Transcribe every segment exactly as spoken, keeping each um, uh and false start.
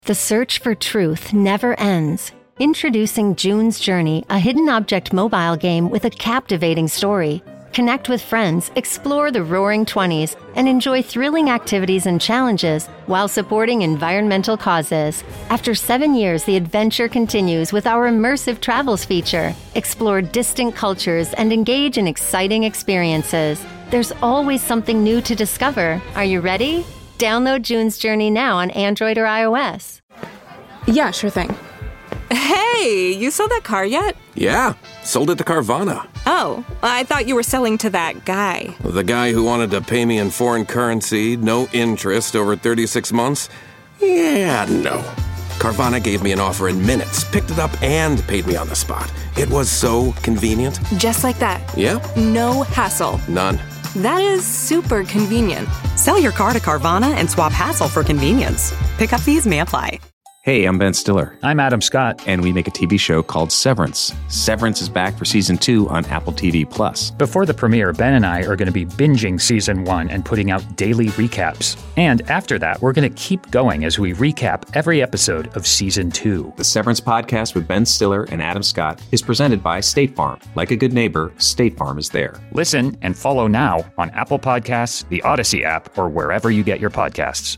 The search for truth never ends. Introducing June's Journey, a hidden object mobile game with a captivating story. Connect with friends, explore the Roaring Twenties, and enjoy thrilling activities and challenges while supporting environmental causes. After seven years, the adventure continues with our immersive travels feature. Explore distant cultures and engage in exciting experiences. There's always something new to discover. Are you ready? Download June's Journey now on Android or iOS. Yeah, sure thing. Hey, you sold that car yet? Yeah, sold it to Carvana. Oh, I thought you were selling to that guy. The guy who wanted to pay me in foreign currency, no interest, over thirty-six months? Yeah, no. Carvana gave me an offer in minutes, picked it up, and paid me on the spot. It was so convenient. Just like that. Yeah? No hassle. None. That is super convenient. Sell your car to Carvana and swap hassle for convenience. Pickup fees may apply. Hey, I'm Ben Stiller. I'm Adam Scott. And we make a T V show called Severance. Severance is back for season two on Apple T V Plus. Before the premiere, Ben and I are going to be binging season one and putting out daily recaps. And after that, we're going to keep going as we recap every episode of season two. The Severance podcast with Ben Stiller and Adam Scott is presented by State Farm. Like a good neighbor, State Farm is there. Listen and follow now on Apple Podcasts, the Odyssey app, or wherever you get your podcasts.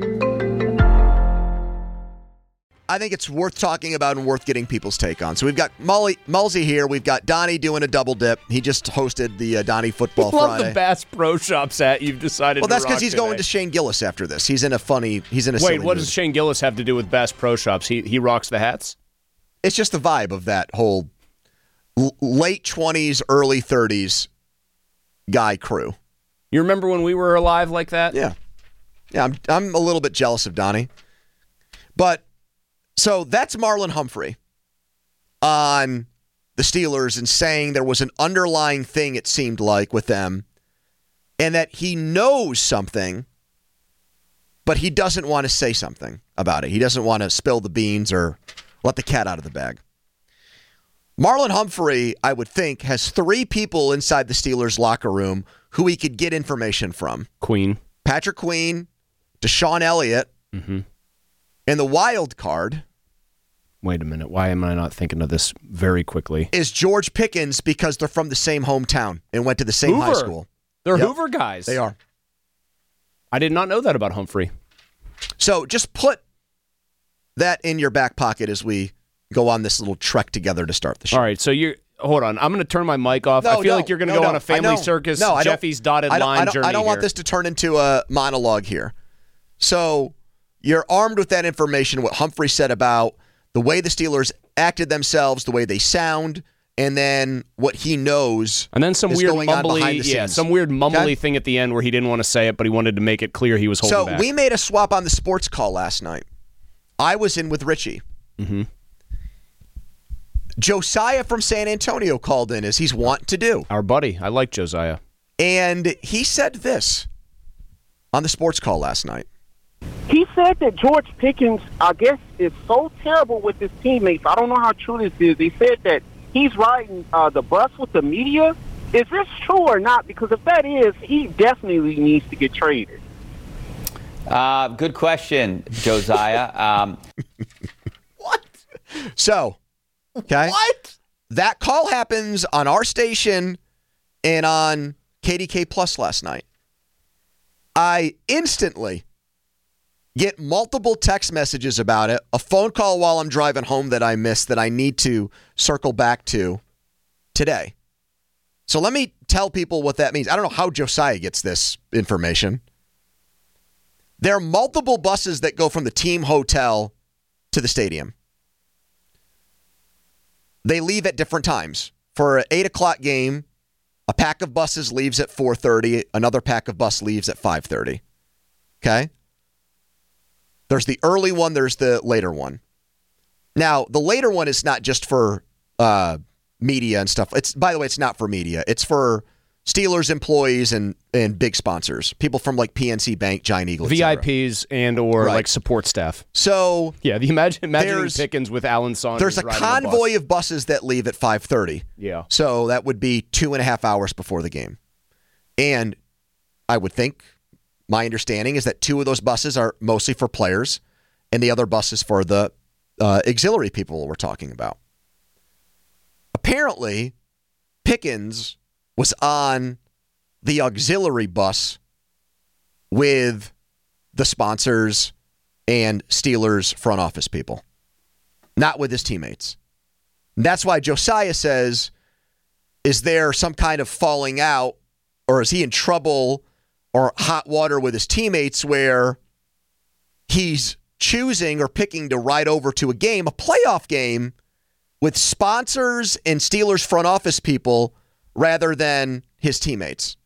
I think it's worth talking about and worth getting people's take on. So we've got Mully, Mulsey here. We've got Donnie doing a double dip. He just hosted the uh, Donnie Football I love Friday. the Bass Pro Shops hat you've decided well, to that's rock because he's today. going to Shane Gillis after this. He's in a funny, he's in a Wait, silly what mood. does Shane Gillis have to do with Bass Pro Shops? He he rocks the hats? It's just the vibe of that whole l- late twenties, early thirties guy crew. You remember when we were alive like that? Yeah. Yeah, I'm I'm a little bit jealous of Donnie. But so that's Marlon Humphrey on the Steelers and saying there was an underlying thing, it seemed like, with them, and that he knows something, but he doesn't want to say something about it. He doesn't want to spill the beans or let the cat out of the bag. Marlon Humphrey, I would think, has three people inside the Steelers locker room who he could get information from. Queen. Patrick Queen, Deshaun Elliott, Mm-hmm. and the wild card. Wait a minute. Why am I not thinking of this very quickly? Is George Pickens, because they're from the same hometown and went to the same Hoover. high school. They're Yep. Hoover guys. They are. I did not know that about Humphrey. So just put that in your back pocket as we go on this little trek together to start the show. All right, so you hold on. I'm going to turn my mic off. No, I feel no, like you're going to no, go no. on a family I know. circus, no, I don't- Jeffy's dotted I don't, line I don't, journey I don't want here. this to turn into a monologue here. So you're armed with that information, what Humphrey said about the way the Steelers acted themselves, the way they sound, and then what he knows And then some is weird going on mumbly, behind the yeah, scenes. some weird mumbly Okay? thing at the end where he didn't want to say it, but he wanted to make it clear he was holding So back. we made a swap on the sports call last night. I was in with Richie. Mm-hmm. Josiah from San Antonio called in, as he's wont to do. Our buddy. I like Josiah. And he said this on the sports call last night. He said that George Pickens, I guess, is so terrible with his teammates. I don't know how true this is. He said that he's riding uh, the bus with the media. Is this true or not? Because if that is, he definitely needs to get traded. Uh, good question, Josiah. Um, what? So, okay. What? That call happens on our station and on K D K Plus last night. I instantly get multiple text messages about it, a phone call while I'm driving home that I missed that I need to circle back to today. So let me tell people what that means. I don't know how Josiah gets this information. There are multiple buses that go from the team hotel to the stadium. They leave at different times. For an eight o'clock game, a pack of buses leaves at four thirty. Another pack of bus leaves at five thirty. Okay? There's the early one. There's the later one. Now, the later one is not just for uh, media and stuff. It's, by the way, it's not for media. It's for Steelers employees and, and big sponsors. People from like P N C Bank, Giant Eagle, et V I cetera. Ps and or Right. like support staff. So Yeah, the imagine imagining There's- Pickens with Alan Saunders. there's a riding the bus. convoy of buses that leave at five thirty. Yeah. So that would be two and a half hours before the game. And I would think, my understanding is that two of those buses are mostly for players, and the other bus is for the uh, auxiliary people we're talking about. Apparently, Pickens was on the auxiliary bus with the sponsors and Steelers front office people, not with his teammates. And that's why Josiah says, is there some kind of falling out, or is he in trouble or hot water with his teammates where he's choosing or picking to ride over to a game, a playoff game, with sponsors and Steelers front office people rather than his teammates?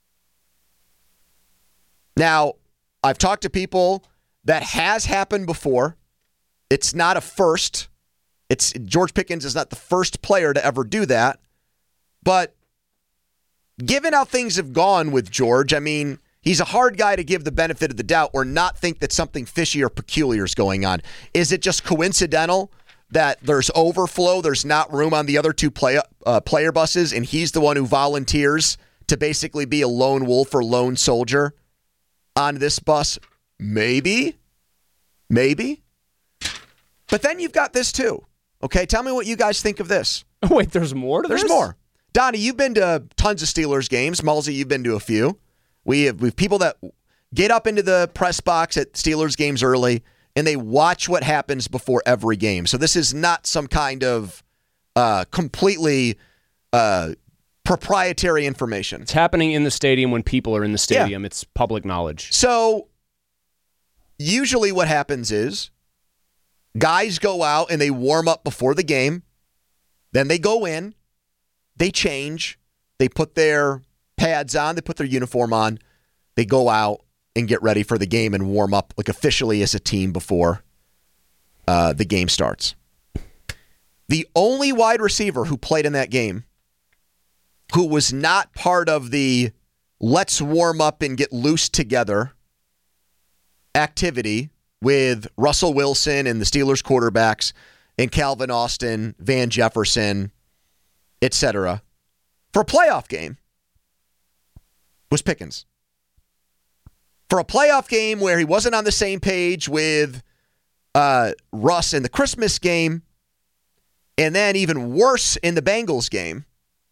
Now, I've talked to people that has happened before. It's not a first. It's George Pickens is not the first player to ever do that. But given how things have gone with George, I mean, he's a hard guy to give the benefit of the doubt or not think that something fishy or peculiar is going on. Is it just coincidental that there's overflow, there's not room on the other two play, uh, player buses, and he's the one who volunteers to basically be a lone wolf or lone soldier on this bus? Maybe. Maybe. But then you've got this too. Okay, tell me what you guys think of this. Wait, there's more to there's this? There's more. Donnie, you've been to tons of Steelers games. Mulsey, you've been to a few. We have, we have people that get up into the press box at Steelers games early, and they watch what happens before every game. So this is not some kind of uh, completely uh, proprietary information. It's happening in the stadium when people are in the stadium. Yeah. It's public knowledge. So usually what happens is guys go out and they warm up before the game. Then they go in, they change, they put their pads on, they put their uniform on, they go out and get ready for the game and warm up like officially as a team before uh, the game starts. The only wide receiver who played in that game who was not part of the let's warm up and get loose together activity with Russell Wilson and the Steelers quarterbacks and Calvin Austin, Van Jefferson, et cetera, for a playoff game was Pickens. For a playoff game where he wasn't on the same page with uh, Russ in the Christmas game, and then even worse in the Bengals game,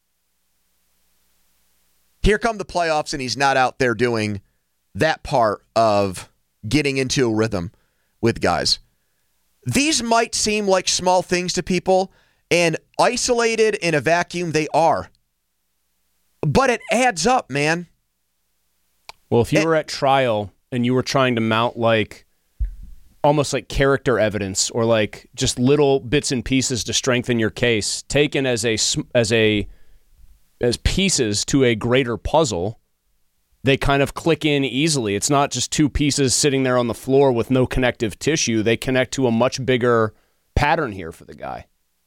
here come the playoffs and he's not out there doing that part of getting into a rhythm with guys. These might seem like small things to people, and isolated in a vacuum, they are. But it adds up, man. Well, if you it, were at trial and you were trying to mount like almost like character evidence or like just little bits and pieces to strengthen your case, taken as a as a as pieces to a greater puzzle, they kind of click in easily. It's not just two pieces sitting there on the floor with no connective tissue. They connect to a much bigger pattern here for the guy.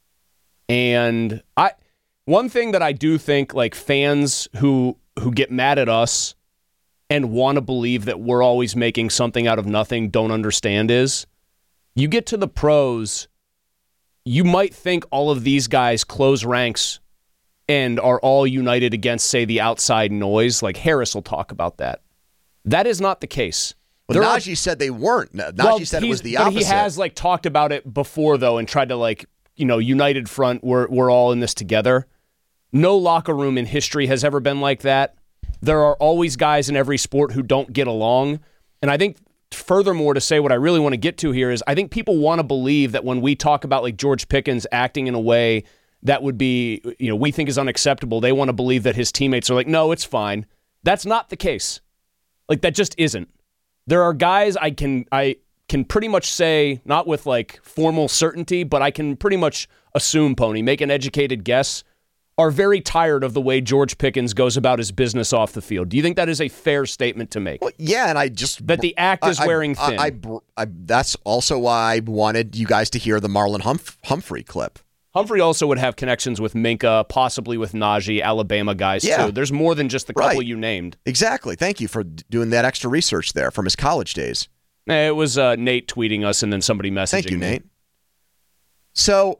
And I, one thing that I do think like fans who who get mad at us and want to believe that we're always making something out of nothing don't understand is you get to the pros, you might think all of these guys close ranks and are all united against, say, the outside noise. Like Harris will talk about that. That is not the case. Well, there Najee are, said they weren't. Najee well, said it was the but opposite. But he has like talked about it before, though, and tried to like, you know, united front, we're, we're all in this together. No locker room in history has ever been like that. There are always guys in every sport who don't get along. And I think furthermore, to say what I really want to get to here is I think people want to believe that when we talk about like George Pickens acting in a way that would be, you know, we think is unacceptable, they want to believe that his teammates are like, no, it's fine. That's not the case. Like, that just isn't. There are guys I can I can pretty much say, not with like formal certainty, but I can pretty much assume, Pony, make an educated guess, are very tired of the way George Pickens goes about his business off the field. Do you think that is a fair statement to make? Well, yeah, and I just... That the act is I, wearing I, thin. I, I, I, that's also why I wanted you guys to hear the Marlon Humph- Humphrey clip. Humphrey also would have connections with Minka, possibly with Najee, Alabama guys, yeah. too. There's more than just the couple right. you named. Exactly. Thank you for doing that extra research there from his college days. It was uh, Nate tweeting us and then somebody messaging Thank you, me. Nate. So,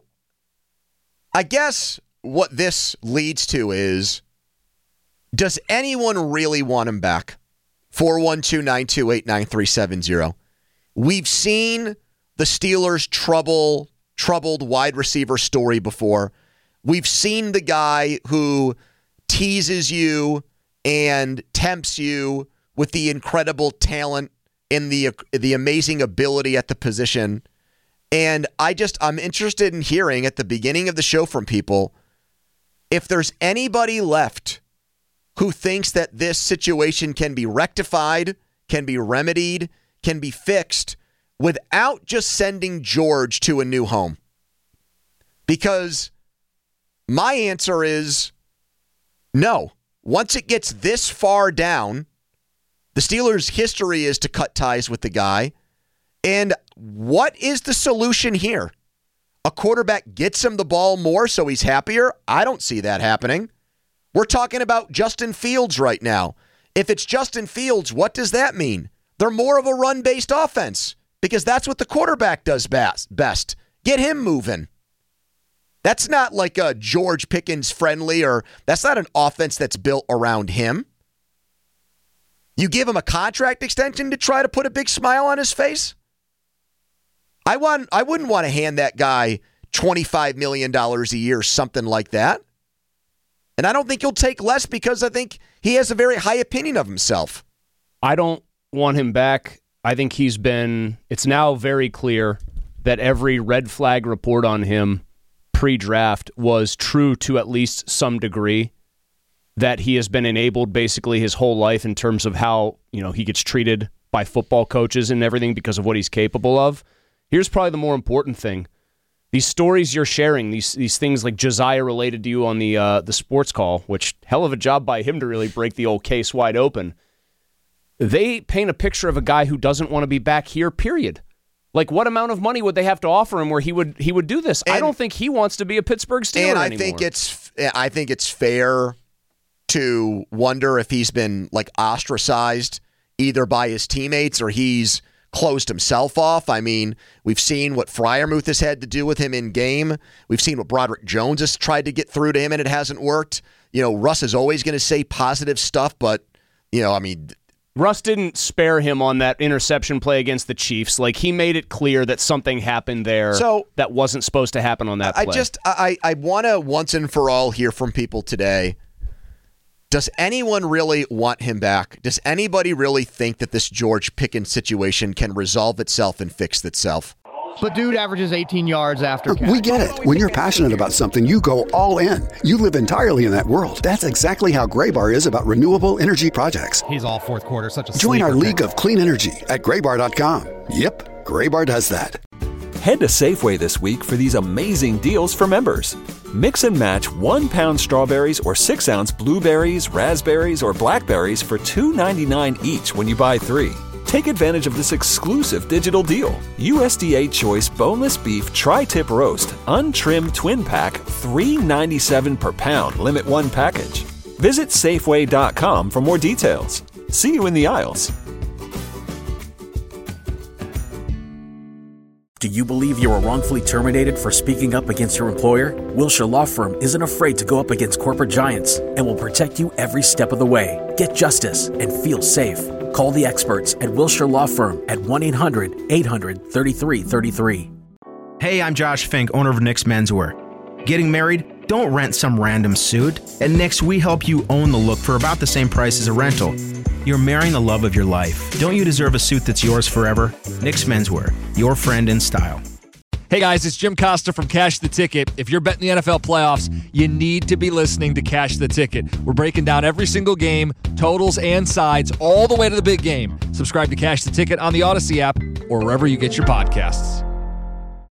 I guess what this leads to is, does anyone really want him back? four one two, nine two eight, nine three seven zero. We've seen the Steelers' trouble, troubled wide receiver story before. We've seen the guy who teases you and tempts you with the incredible talent and the the amazing ability at the position. And I just, I'm interested in hearing at the beginning of the show from people, if there's anybody left who thinks that this situation can be rectified, can be remedied, can be fixed without just sending George to a new home. Because my answer is no. Once it gets this far down, the Steelers' history is to cut ties with the guy. And what is the solution here? A quarterback gets him the ball more so he's happier? I don't see that happening. We're talking about Justin Fields right now. If it's Justin Fields, what does that mean? They're more of a run-based offense because that's what the quarterback does best. Get him moving. That's not like a George Pickens friendly, or that's not an offense that's built around him. You give him a contract extension to try to put a big smile on his face? I want. I wouldn't want to hand that guy twenty-five million dollars a year, something like that. And I don't think he'll take less because I think he has a very high opinion of himself. I don't want him back. I think he's been, it's now very clear that every red flag report on him pre-draft was true to at least some degree, that he has been enabled basically his whole life in terms of how, you know, he gets treated by football coaches and everything because of what he's capable of. Here's probably the more important thing. These stories you're sharing, these these things like Josiah related to you on the uh, the sports call, which hell of a job by him to really break the old case wide open. They paint a picture of a guy who doesn't want to be back here, period. Like, what amount of money would they have to offer him where he would he would do this? And I don't think he wants to be a Pittsburgh Steeler and I anymore. think it's I think it's fair to wonder if he's been like ostracized either by his teammates or he's closed himself off. I mean, we've seen what Freiermuth has had to do with him in game. We've seen what Broderick Jones has tried to get through to him, and it hasn't worked. You know, Russ is always going to say positive stuff, but, you know, I mean, Russ didn't spare him on that interception play against the Chiefs. Like, he made it clear that something happened there so, that wasn't supposed to happen on that play. I just, I, I want to once and for all hear from people today. Does anyone really want him back? Does anybody really think that this George Pickens situation can resolve itself and fix itself? But dude averages eighteen yards after catch. We get it. When you're passionate about something, you go all in. You live entirely in that world. That's exactly how Graybar is about renewable energy projects. He's all fourth quarter, such a Join our pick. league of clean energy at graybar dot com. Yep, Graybar does that. Head to Safeway this week for these amazing deals for members. Mix and match one pound strawberries or six ounce blueberries, raspberries, or blackberries for two ninety-nine each when you buy three. Take advantage of this exclusive digital deal. U S D A Choice Boneless Beef Tri-Tip Roast, untrimmed twin pack, three ninety-seven per pound, limit one package. Visit Safeway dot com for more details. See you in the aisles. Do you believe you were wrongfully terminated for speaking up against your employer? Wilshire Law Firm isn't afraid to go up against corporate giants and will protect you every step of the way. Get justice and feel safe. Call the experts at Wilshire Law Firm at one eight hundred eight hundred thirty-three thirty-three. Hey, I'm Josh Fink, owner of Nick's Menswear. Getting married? Don't rent some random suit. At Nick's, we help you own the look for about the same price as a rental. You're marrying the love of your life. Don't you deserve a suit that's yours forever? Nick's Menswear, your friend in style. Hey guys, it's Jim Costa from Cash the Ticket. If you're betting the N F L playoffs, you need to be listening to Cash the Ticket. We're breaking down every single game, totals and sides, all the way to the big game. Subscribe to Cash the Ticket on the Odyssey app or wherever you get your podcasts.